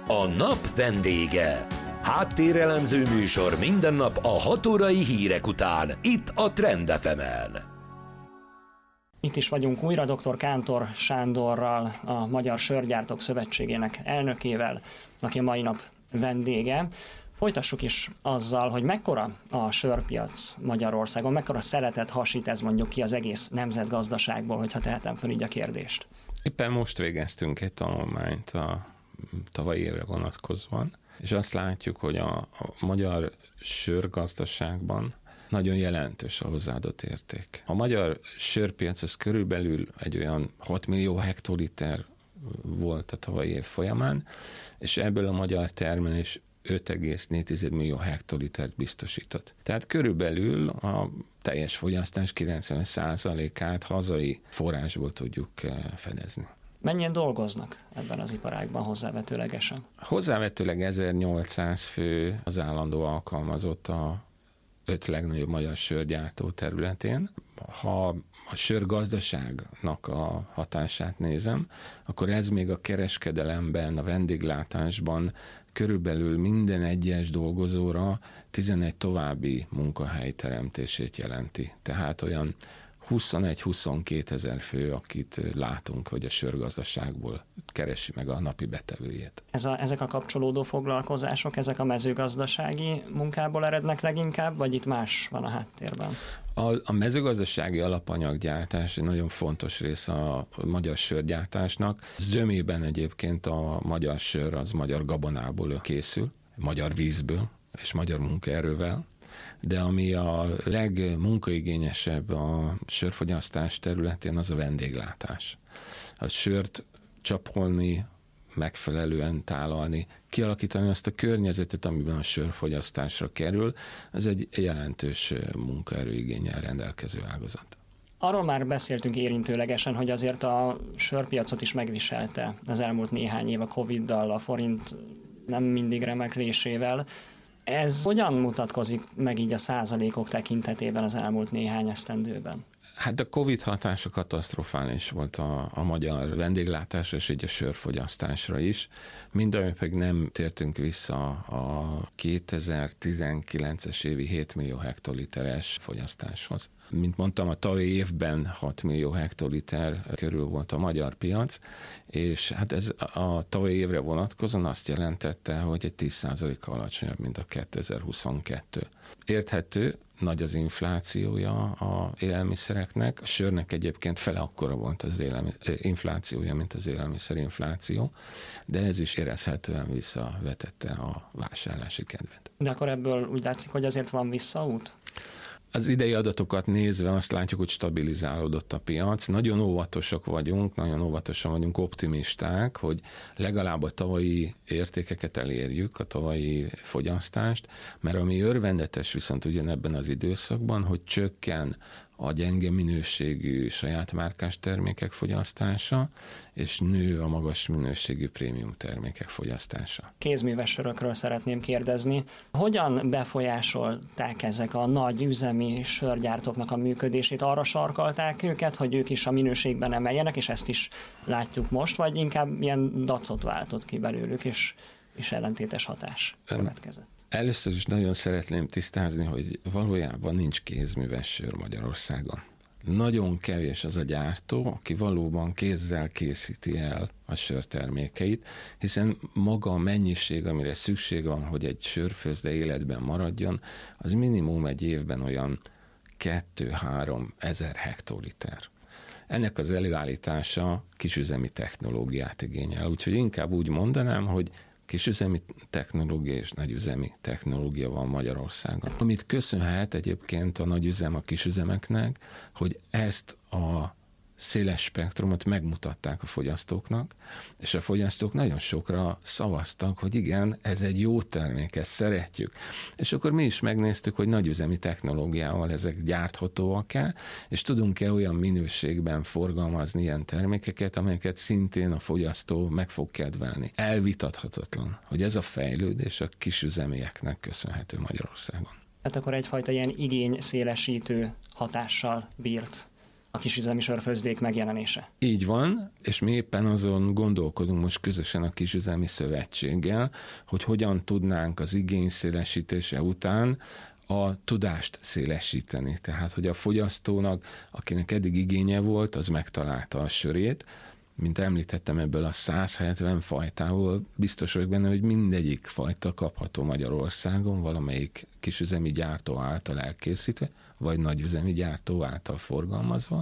A nap vendége. Háttérelemző műsor minden nap a 6 órai hírek után, itt a Trend FM-en. Itt is vagyunk újra dr. Kántor Sándorral, a Magyar Sörgyártók Szövetségének elnökével, aki a mai nap vendége. Folytassuk is azzal, hogy mekkora a sörpiac Magyarországon, mekkora szeletet hasít ez mondjuk ki az egész nemzetgazdaságból, hogyha tehetem fel így a kérdést. Éppen most végeztünk egy tanulmányt a tavalyi évre vonatkozóan, és azt látjuk, hogy a magyar sörgazdaságban nagyon jelentős a hozzáadott érték. A magyar sörpiac az körülbelül egy olyan 6 millió hektoliter volt a tavalyi év folyamán, és ebből a magyar termelés 5,4 millió hektolitert biztosított. Tehát körülbelül a teljes fogyasztás 90%-át hazai forrásból tudjuk fedezni. Mennyien dolgoznak ebben az iparágban hozzávetőlegesen? Hozzávetőleg 1800 fő az állandó alkalmazott a 5 legnagyobb magyar sörgyártó területén. Ha a sörgazdaságnak a hatását nézem, akkor ez még a kereskedelemben, a vendéglátásban körülbelül minden egyes dolgozóra 11 további munkahely teremtését jelenti. Tehát olyan 21-22 ezer fő, akit látunk, hogy a sörgazdaságból keresi meg a napi betevőjét. Ezek a kapcsolódó foglalkozások, ezek a mezőgazdasági munkából erednek leginkább, vagy itt más van a háttérben? A mezőgazdasági alapanyaggyártás egy nagyon fontos része a magyar sörgyártásnak. Zömében egyébként a magyar sör az magyar gabonából készül, magyar vízből és magyar munkaerővel. De ami a legmunkaigényesebb a sörfogyasztás területén, az a vendéglátás. A sört csapolni, megfelelően tálalni, kialakítani azt a környezetet, amiben a sörfogyasztásra kerül, ez egy jelentős munkaerőigénnyel rendelkező ágazat. Arról már beszéltünk érintőlegesen, hogy azért a sörpiacot is megviselte az elmúlt néhány év a Covid-dal, a forint nem mindig remeklésével. Ez hogyan mutatkozik meg így a százalékok tekintetében az elmúlt néhány esztendőben? Hát a Covid hatása katasztrofális volt a magyar vendéglátásra és így a sörfogyasztásra is. Mindamíg pedig nem tértünk vissza a 2019-es évi 7 millió hektoliteres fogyasztáshoz. Mint mondtam, a tavalyi évben 6 millió hektoliter körül volt a magyar piac, és hát ez a tavalyi évre vonatkozóan azt jelentette, hogy egy 10%-kal alacsonyabb, mint a 2022. Érthető, nagy az inflációja a élelmiszereknek, a sörnek egyébként fele akkora volt az inflációja, mint az élelmiszerinfláció, de ez is érezhetően visszavetette a vásárlási kedvet. De akkor ebből úgy látszik, hogy azért van visszaút? Az idei adatokat nézve azt látjuk, hogy stabilizálódott a piac. Nagyon óvatosan vagyunk optimisták, hogy legalább a tavalyi értékeket elérjük, a tavalyi fogyasztást, mert ami örvendetes viszont ugyanebben az időszakban, hogy csökken a gyenge minőségű saját márkás termékek fogyasztása, és nő a magas minőségű prémium termékek fogyasztása. Kézműves sörökről szeretném kérdezni. Hogyan befolyásolták ezek a nagy üzemi sörgyártóknak a működését? Arra sarkalták őket, hogy ők is a minőségben emeljenek, és ezt is látjuk most, vagy inkább ilyen dacot váltott ki belőlük, és ellentétes hatás következett? Először is nagyon szeretném tisztázni, hogy valójában nincs kézműves sör Magyarországon. Nagyon kevés az a gyártó, aki valóban kézzel készíti el a sörtermékeit, hiszen maga a mennyiség, amire szükség van, hogy egy sörfőzde életben maradjon, az minimum egy évben olyan 2-3 ezer hektoliter. Ennek az előállítása kisüzemi technológiát igényel, úgyhogy inkább úgy mondanám, hogy kisüzemi technológia és nagyüzemi technológia van Magyarországon. Amit köszönhet egyébként a nagyüzem a kisüzemeknek, hogy ezt a széles spektrumot megmutatták a fogyasztóknak, és a fogyasztók nagyon sokra szavaztak, hogy igen, ez egy jó termék, ezt szeretjük. És akkor mi is megnéztük, hogy nagyüzemi technológiával ezek gyárthatóak-e, és tudunk-e olyan minőségben forgalmazni ilyen termékeket, amelyeket szintén a fogyasztó meg fog kedvelni. Elvitathatatlan, hogy ez a fejlődés a kisüzemieknek köszönhető Magyarországon. Tehát akkor egyfajta ilyen igényszélesítő hatással bírt a kisüzemi sörfőzdék megjelenése. Így van, és mi éppen azon gondolkodunk most közösen a Kisüzemi Szövetséggel, hogy hogyan tudnánk az igény szélesítése után a tudást szélesíteni. Tehát, hogy a fogyasztónak, akinek eddig igénye volt, az megtalálta a sörét. Mint említettem, ebből a 170 fajtából biztos vagyok benne, hogy mindegyik fajta kapható Magyarországon, valamelyik kisüzemi gyártó által elkészítve, vagy nagyüzemi gyártó által forgalmazva,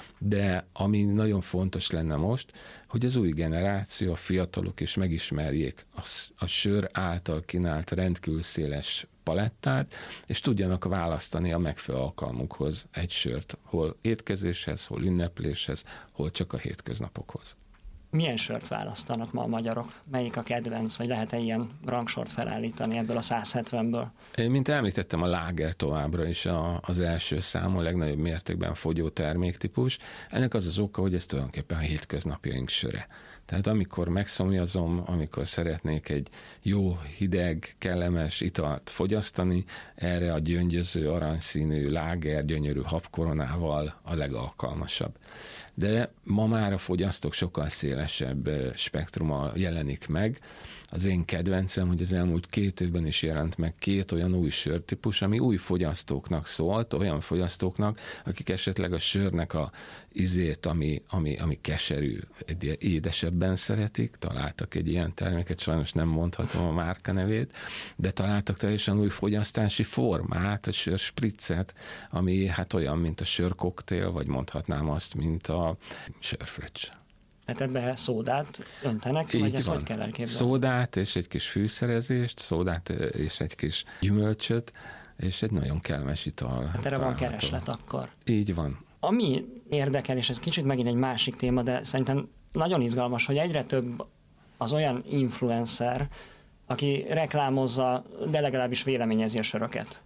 de ami nagyon fontos lenne most, hogy az új generáció, a fiatalok is megismerjék a sör által kínált rendkívül széles palettát, és tudjanak választani a megfelelő alkalmukhoz egy sört, hol étkezéshez, hol ünnepléshez, hol csak a hétköznapokhoz. Milyen sört választanak ma a magyarok? Melyik a kedvenc, vagy lehet-e ilyen rangsort felállítani ebből a 170-ből? Mint említettem, a láger továbbra is az első számú, legnagyobb mértékben fogyó terméktípus. Ennek az az oka, hogy ez tulajdonképpen a hétköznapjaink söre. Tehát amikor megszomjazom, amikor szeretnék egy jó, hideg, kellemes italt fogyasztani, erre a gyöngyöző, aranyszínű láger gyönyörű habkoronával a legalkalmasabb. De ma már a fogyasztók sokkal szélesebb spektruma jelenik meg. Az én kedvencem, hogy az elmúlt 2 évben is jelent meg 2 olyan új sörtípus, ami új fogyasztóknak szólt, olyan fogyasztóknak, akik esetleg a sörnek a ízét, ami keserű, édesebben szeretik, találtak egy ilyen terméket, sajnos nem mondhatom a márka nevét, de találtak teljesen új fogyasztási formát, a sörspriccet, ami hát olyan, mint a sörkoktél, vagy mondhatnám azt, mint a sörfröccs. Hát ebbe szódát öntenek, így vagy ezt van. hogy kell elképzelni? Szódát és egy kis fűszerezést, szódát és egy kis gyümölcsöt, és egy nagyon kellemes ital. Hát erre van kereslet akkor. Így van. Ami érdekel, és ez kicsit megint egy másik téma, de szerintem nagyon izgalmas, hogy egyre több az olyan influencer, aki reklámozza, de legalábbis véleményezi a söröket.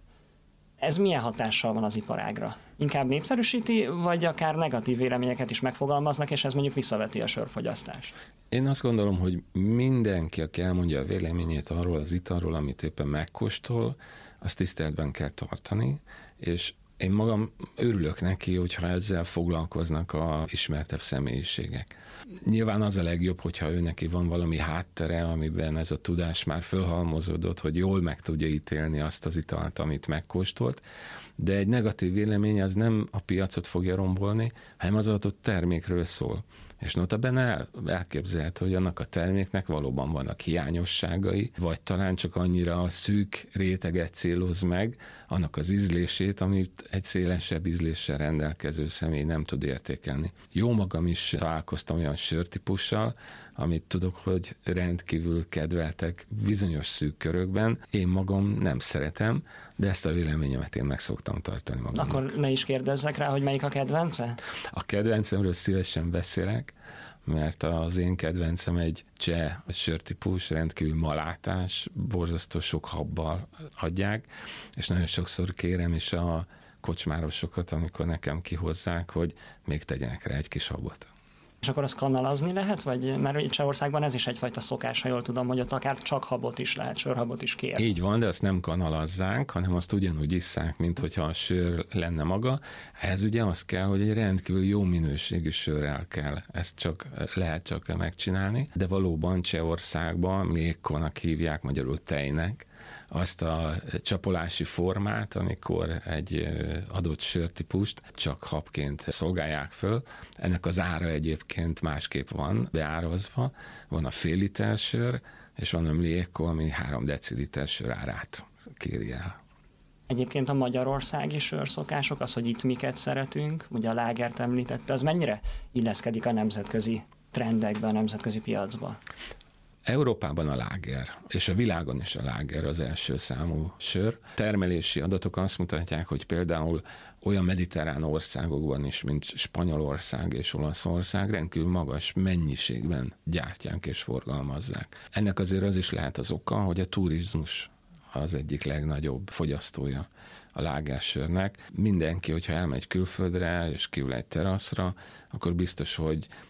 Ez milyen hatással van az iparágra? Inkább népszerűsíti, vagy akár negatív véleményeket is megfogalmaznak, és ez mondjuk visszaveti a sörfogyasztást? Én azt gondolom, hogy mindenki, aki elmondja a véleményét arról az italról, amit éppen megkóstol, azt tiszteletben kell tartani, és én magam örülök neki, hogyha ezzel foglalkoznak a ismertebb személyiségek. Nyilván az a legjobb, hogyha ő neki van valami háttere, amiben ez a tudás már fölhalmozódott, hogy jól meg tudja ítélni azt az italt, amit megkóstolt, de egy negatív vélemény az nem a piacot fogja rombolni, hanem az adott termékről szól. És notabene elképzelhető, hogy annak a terméknek valóban vannak hiányosságai, vagy talán csak annyira szűk réteget céloz meg, annak az ízlését, amit egy szélesebb ízléssel rendelkező személy nem tud értékelni. Jó magam is találkoztam olyan sörtípussal, amit tudok, hogy rendkívül kedveltek bizonyos szűk körökben. Én magam nem szeretem, de ezt a véleményemet én meg szoktam tartani magamnak. Akkor ne is kérdezzek rá, hogy melyik a kedvence? A kedvencemről szívesen beszélek, mert az én kedvencem egy cseh sörtípus, rendkívül malátás, borzasztó sok habbal adják, és nagyon sokszor kérem is a kocsmárosokat, amikor nekem kihozzák, hogy még tegyenek rá egy kis habot. És akkor azt kanalazni lehet? Vagy, mert Csehországban ez is egyfajta szokás, ha jól tudom, hogy ott akár csak habot is lehet, sörhabot is kér. Így van, de azt nem kanalazzák, hanem azt ugyanúgy isszák, mint hogyha a sör lenne maga. Ez ugye az kell, hogy egy rendkívül jó minőségű sörrel kell. Ezt lehet csak megcsinálni, de valóban Csehországban mlékkonak hívják, magyarul tejnek, azt a csapolási formát, amikor egy adott sörtípust csak habként szolgálják föl. Ennek az ára egyébként másképp van beárazva. Van a fél liter sör, és van a mlékko, ami 3 deciliter sör árát kéri el. Egyébként a magyarországi sörszokások, az, hogy itt miket szeretünk, ugye a lágert említette, az mennyire illeszkedik a nemzetközi trendekbe, a nemzetközi piacba? Európában a láger, és a világon is a láger az első számú sör. Termelési adatok azt mutatják, hogy például olyan mediterrán országokban is, mint Spanyolország és Olaszország rendkívül magas mennyiségben gyártják és forgalmazzák. Ennek azért az is lehet az oka, hogy a turizmus az egyik legnagyobb fogyasztója a lágersörnek. Mindenki, hogyha elmegy külföldre és kiül egy teraszra, akkor biztos, hogy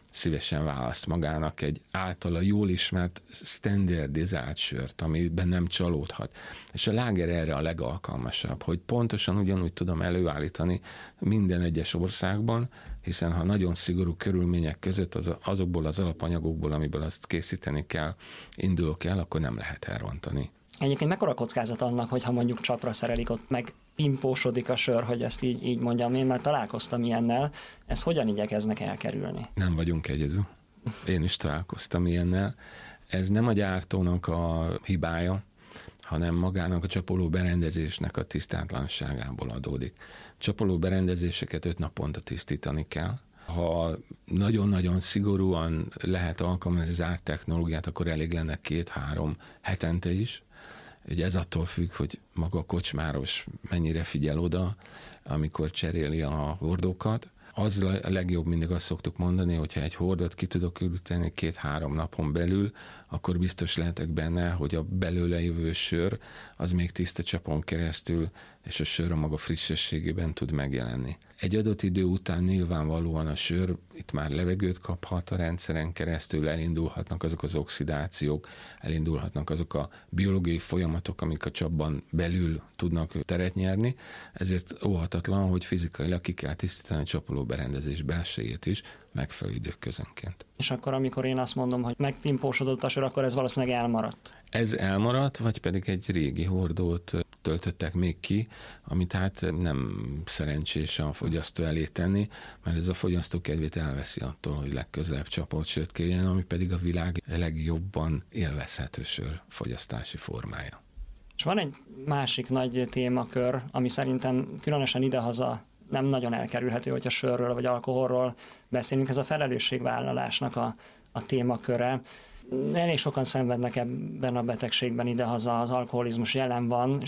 szívesen választ magának egy általa jól ismert, standardizált sört, amiben nem csalódhat. És a láger erre a legalkalmasabb, hogy pontosan ugyanúgy tudom előállítani minden egyes országban, hiszen ha nagyon szigorú körülmények között azokból az alapanyagokból, amiből azt készíteni kell, indulok el, akkor nem lehet elrontani. Egyébként mekkora kockázat annak, hogyha mondjuk csapra szerelik, ott meg pimpósodik a sör, hogy ezt így mondjam, én már találkoztam ilyennel, ezt hogyan igyekeznek elkerülni? Nem vagyunk egyedül. Én is találkoztam ilyennel. Ez nem a gyártónak a hibája, hanem magának a csapoló berendezésnek a tisztátlanságából adódik. Csapoló berendezéseket 5 naponta tisztítani kell. Ha nagyon-nagyon szigorúan lehet alkalmazni az ártechnológiát, akkor elég lenne 2-3 hetente is. Ugye ez attól függ, hogy maga a kocsmáros mennyire figyel oda, amikor cseréli a hordókat. Az a legjobb, mindig azt szoktuk mondani, hogyha egy hordót ki tudok üríteni 2-3 napon belül, akkor biztos lehetek benne, hogy a belőle jövő sör az még tiszta csapon keresztül, és a sör a maga frissességében tud megjelenni. Egy adott idő után nyilvánvalóan a sör itt már levegőt kaphat a rendszeren keresztül, elindulhatnak azok az oxidációk, elindulhatnak azok a biológiai folyamatok, amik a csapban belül tudnak teret nyerni, ezért óhatatlan, hogy fizikailag ki kell tisztítani a csapoló berendezés belsejét is megfelelő időközönként. És akkor, amikor én azt mondom, hogy megpimpósodott a sör, akkor ez valószínűleg elmaradt? Ez elmaradt, vagy pedig egy régi hordót töltöttek még ki, amit hát nem szerencsés a fogyasztó elé tenni, mert ez a fogyasztó kedvét elveszi attól, hogy legközelebb csapolt sört kérjen, ami pedig a világ legjobban élvezhető sör fogyasztási formája. És van egy másik nagy témakör, ami szerintem különösen idehaza nem nagyon elkerülhető, hogyha sörről vagy alkoholról beszélünk, ez a felelősségvállalásnak a témaköre. Elég sokan szenvednek ebben a betegségben idehaza, az alkoholizmus jelen van.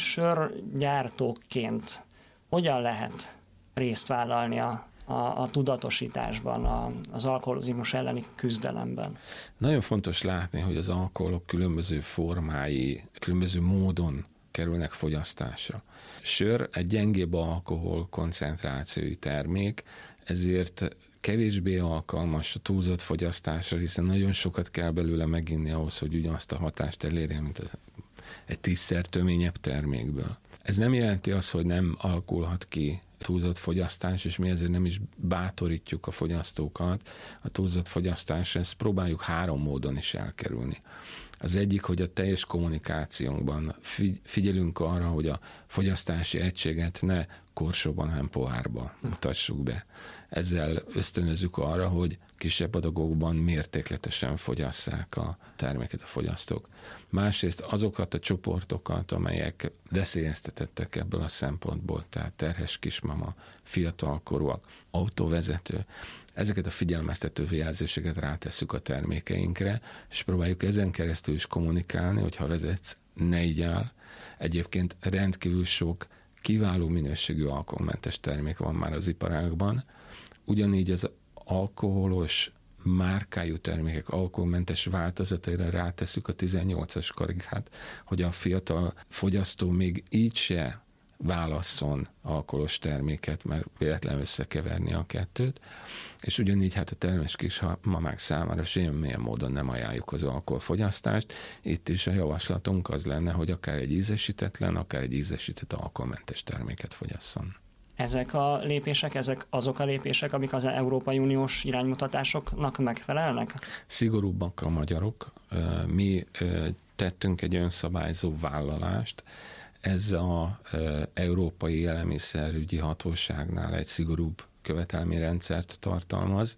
Sörgyártóként hogyan lehet részt vállalni a tudatosításban, az alkoholizmus elleni küzdelemben? Nagyon fontos látni, hogy az alkoholok különböző formái, különböző módon kerülnek fogyasztásra. Sör egy gyengébb alkohol koncentrációi termék, ezért kevésbé alkalmas a túlzott fogyasztásra, hiszen nagyon sokat kell belőle meginni ahhoz, hogy ugyanazt a hatást elérje, mint egy 10-szer töményebb termékből. Ez nem jelenti azt, hogy nem alakulhat ki túlzott fogyasztás, és mi ezért nem is bátorítjuk a fogyasztókat a túlzott fogyasztásra, ezt próbáljuk 3 módon is elkerülni. Az egyik, hogy a teljes kommunikációnkban figyelünk arra, hogy a fogyasztási egységet ne korsóban, hanem pohárba mutassuk be. Ezzel ösztönözzük arra, hogy kisebb adagokban mértékletesen fogyasszák a terméket a fogyasztók. Másrészt azokat a csoportokat, amelyek veszélyeztetettek ebből a szempontból, tehát terhes kismama, fiatalkorúak, autóvezető, ezeket a figyelmeztető jelzéseket rátesszük a termékeinkre, és próbáljuk ezen keresztül is kommunikálni, hogy ha vezetsz, ne igyál. Egyébként rendkívül sok kiváló minőségű alkoholmentes termék van már az iparágban, ugyanígy az alkoholos márkájú termékek alkoholmentes változataira rátesszük a 18-as karikát, hogy a fiatal fogyasztó még így se válasszon alkoholos terméket, mert véletlenül összekeverni a kettőt, és ugyanígy hát a termes kismamák számára semmilyen módon nem ajánljuk az alkoholfogyasztást. Itt is a javaslatunk az lenne, hogy akár egy ízesítetlen, akár egy ízesített alkoholmentes terméket fogyasszon. Ezek a lépések, ezek azok a lépések, amik az Európai Uniós iránymutatásoknak megfelelnek? Szigorúbbak a magyarok. Mi tettünk egy önszabályzó vállalást, ez az Európai Élelmiszerügyi Hatóságnál egy szigorúbb követelményrendszert tartalmaz.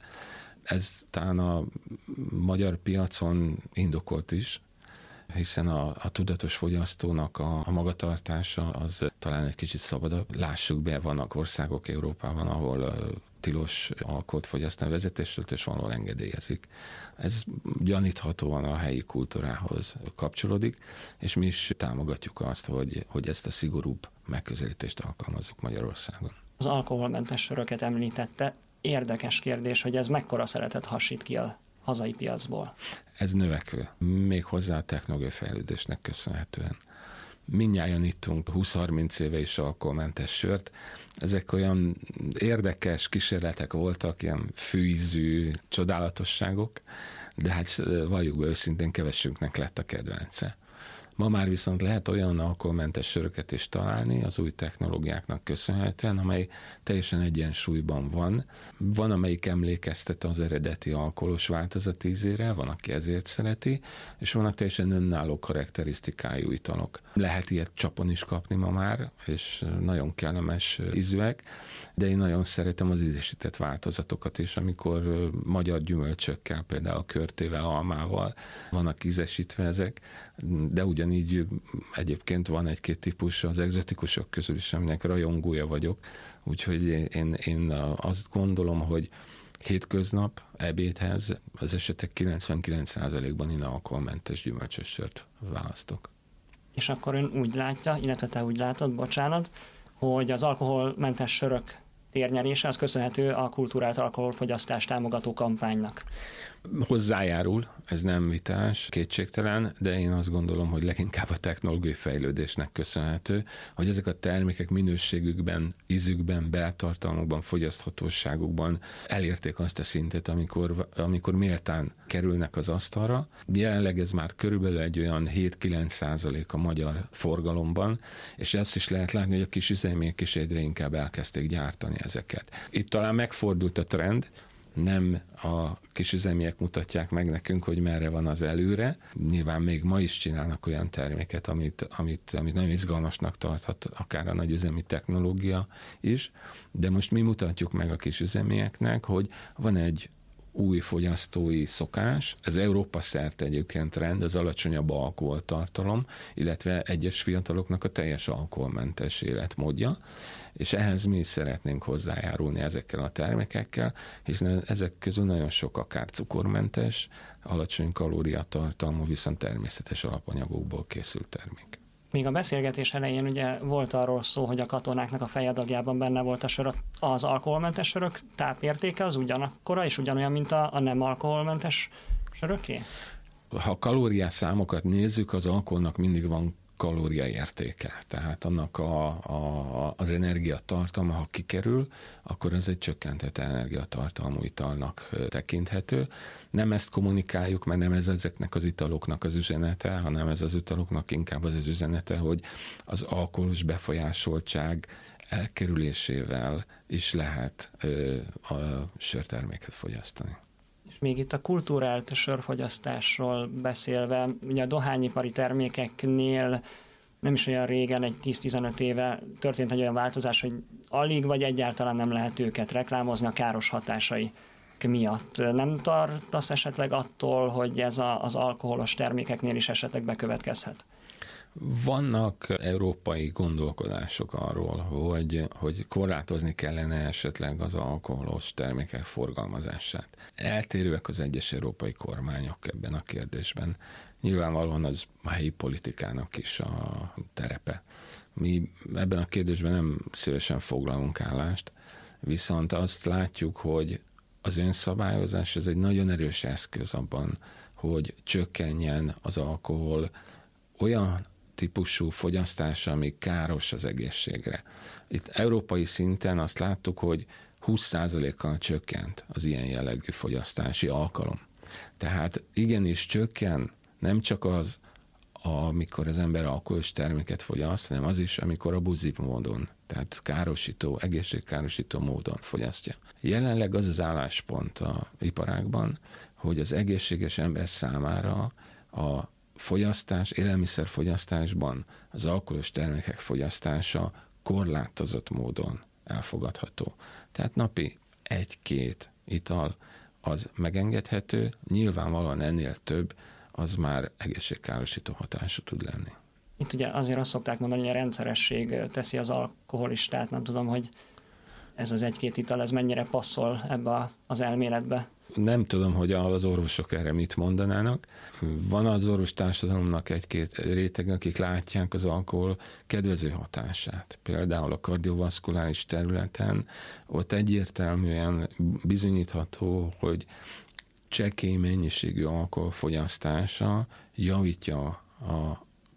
Ez talán a magyar piacon indokolt is, hiszen a tudatos fogyasztónak a magatartása az talán egy kicsit szabadabb. Lássuk be, vannak országok Európában, ahol tilos alkoholt fogyasztani vezetésről, és valahol engedélyezik. Ez gyaníthatóan a helyi kultúrához kapcsolódik, és mi is támogatjuk azt, hogy ezt a szigorúbb megközelítést alkalmazzuk Magyarországon. Az alkoholmentes söröket említette. Érdekes kérdés, hogy ez mekkora szeretet hasít ki a hazai piacból? Ez növekvő, még hozzá a technológiai fejlődésnek köszönhetően. mindnyájan ittunk 20-30 éve is alkoholmentes sört. Ezek olyan érdekes kísérletek voltak, ilyen fűízű csodálatosságok, de hát valljuk be őszintén, kevesünknek lett a kedvence. Ma már viszont lehet olyan alkoholmentes söröket is találni az új technológiáknak köszönhetően, amely teljesen egyensúlyban van. Van, amelyik emlékeztet az eredeti alkoholos változat ízére, van, aki ezért szereti, és vannak teljesen önálló karakterisztikájú italok. Lehet ilyet csapon is kapni ma már, és nagyon kellemes ízűek, de én nagyon szeretem az ízesített változatokat is, amikor magyar gyümölcsökkel, például körtével, almával vannak ízesítve ezek, de ugyanígy egyébként van egy-két típus az egzotikusok közül is, aminek rajongója vagyok, úgyhogy én azt gondolom, hogy hétköznap ebédhez az esetek 99%-ban én alkoholmentes gyümölcsös sört választok. És akkor ön úgy látja, illetve te úgy látod, bocsánat, hogy az alkoholmentes sörök térnyerése az köszönhető a kulturált alkoholfogyasztás támogató kampánynak. Hozzájárul, ez nem vitás, kétségtelen, de én azt gondolom, hogy leginkább a technológiai fejlődésnek köszönhető, hogy ezek a termékek minőségükben, ízükben, beltartalmukban, fogyaszthatóságukban elérték azt a szintet, amikor méltán kerülnek az asztalra. Jelenleg ez már körülbelül egy olyan 7-9% a magyar forgalomban, és ezt is lehet látni, hogy a kis üzemek is egyre inkább elkezdték gyártani ezeket. Itt talán megfordult a trend, nem a kisüzemiek mutatják meg nekünk, hogy merre van az előre. Nyilván még ma is csinálnak olyan terméket, amit nagyon izgalmasnak tarthat akár a nagyüzemi technológia is, de most mi mutatjuk meg a kisüzemieknek, hogy van egy új fogyasztói szokás, ez Európa szerte egyébként trend, az alacsonyabb alkoholtartalom, illetve egyes fiataloknak a teljes alkoholmentes életmódja, és ehhez mi is szeretnénk hozzájárulni ezekkel a termékekkel, hiszen ezek közül nagyon sok akár cukormentes, alacsony kalóriatartalmú, viszont természetes alapanyagokból készült termék. Még a beszélgetés elején ugye volt arról szó, hogy a katonáknak a fejadagjában benne volt a sör. Az alkoholmentes sörök tápértéke az ugyanakkora és ugyanolyan, mint a nem alkoholmentes söröké? Ha kalóriás számokat nézzük, az alkoholnak mindig van kalóriaértéke. Tehát annak az energiatartalma, ha kikerül, akkor ez egy csökkentett energiatartalmú italnak tekinthető. Nem ezt kommunikáljuk, mert nem ez ezeknek az italoknak az üzenete, hanem ez az italoknak inkább az üzenete, hogy az alkoholos befolyásoltság elkerülésével is lehet a sörterméket fogyasztani. Még itt a kulturált sörfogyasztásról beszélve, ugye a dohányipari termékeknél nem is olyan régen, egy 10-15 éve történt egy olyan változás, hogy alig vagy egyáltalán nem lehet őket reklámozni a káros hatásai miatt. Nem tartasz esetleg attól, hogy ez az alkoholos termékeknél is esetleg bekövetkezhet? Vannak európai gondolkodások arról, hogy korlátozni kellene esetleg az alkoholos termékek forgalmazását. Eltérőek az egyes európai kormányok ebben a kérdésben. Nyilvánvalóan az a helyi politikának is a terepe. Mi ebben a kérdésben nem szívesen foglalunk állást, viszont azt látjuk, hogy az önszabályozás ez egy nagyon erős eszköz abban, hogy csökkenjen az alkohol olyan típusú fogyasztása, ami káros az egészségre. Itt európai szinten azt láttuk, hogy 20%-kal csökkent az ilyen jellegű fogyasztási alkalom. Tehát igenis csökken nem csak az, amikor az ember alkoholos terméket fogyaszt, hanem az is, amikor abuziv módon, tehát károsító, egészségkárosító módon fogyasztja. Jelenleg az az álláspont a iparágban, hogy az egészséges ember számára a fogyasztás, élelmiszerfogyasztásban az alkoholos termékek fogyasztása korlátozott módon elfogadható. Tehát napi 1-2 ital az megengedhető, nyilvánvalóan ennél több, az már egészségkárosító hatású tud lenni. Itt ugye azért azt szokták mondani, hogy a rendszeresség teszi az alkoholistát, nem tudom, hogy ez az 1-2 ital, ez mennyire passzol ebbe az elméletbe. Nem tudom, hogy az orvosok erre mit mondanának. Van az orvostársadalomnak 1-2 réteg, akik látják az alkohol kedvező hatását. Például a kardiovaszkuláris területen ott egyértelműen bizonyítható, hogy csekély mennyiségű alkoholfogyasztása javítja a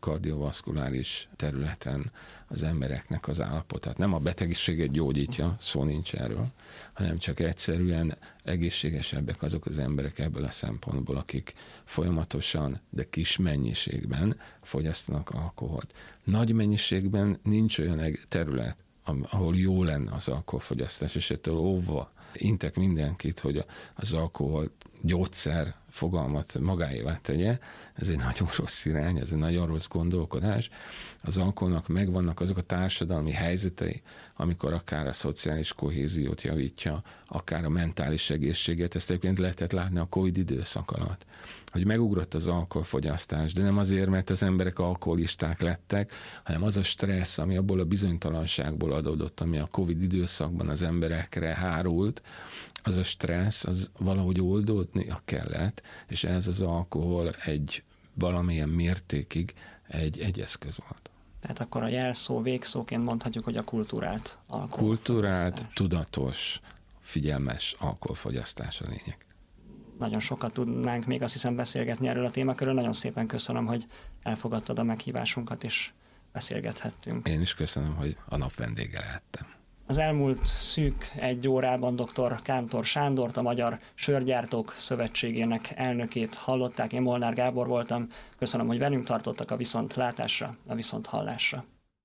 kardiovaszkuláris területen az embereknek az állapotát. Nem a betegséget gyógyítja, szó nincs erről, hanem csak egyszerűen egészségesebbek azok az emberek ebből a szempontból, akik folyamatosan, de kis mennyiségben fogyasztanak alkoholt. Nagy mennyiségben nincs olyan terület, ahol jó lenne az alkoholfogyasztás, és ettől óvva intek mindenkit, hogy az alkohol gyógyszer fogalmat magáévá tegye. Ez egy nagyon rossz irány, ez egy nagyon rossz gondolkodás. Az alkoholnak megvannak azok a társadalmi helyzetei, amikor akár a szociális kohéziót javítja, akár a mentális egészséget. Ezt egyébként lehetett látni a Covid időszak alatt, hogy megugrott az alkoholfogyasztás, de nem azért, mert az emberek alkoholisták lettek, hanem az a stressz, ami abból a bizonytalanságból adódott, ami a Covid időszakban az emberekre hárult, az a stressz, az valahogy oldódnia kellett, és ez az alkohol egy valamilyen mértékig egy eszköz volt. Tehát akkor a jelszó, végszóként mondhatjuk, hogy a kultúrált alkoholfogyasztás. Kultúrált, tudatos, figyelmes alkoholfogyasztás a lényeg. Nagyon sokat tudnánk még azt hiszem beszélgetni erről a témakörről. Nagyon szépen köszönöm, hogy elfogadtad a meghívásunkat, és beszélgethettünk. Én is köszönöm, hogy a nap vendége lehettem. Az elmúlt szűk 1 órában dr. Kántor Sándort, a Magyar Sörgyártók Szövetségének elnökét hallották. Én Molnár Gábor voltam. Köszönöm, hogy velünk tartottak. A viszontlátásra, a viszonthallásra.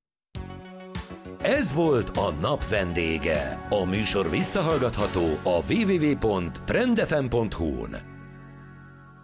Ez volt a nap vendége. A műsor visszahallgatható a www.trendfm.hu-n.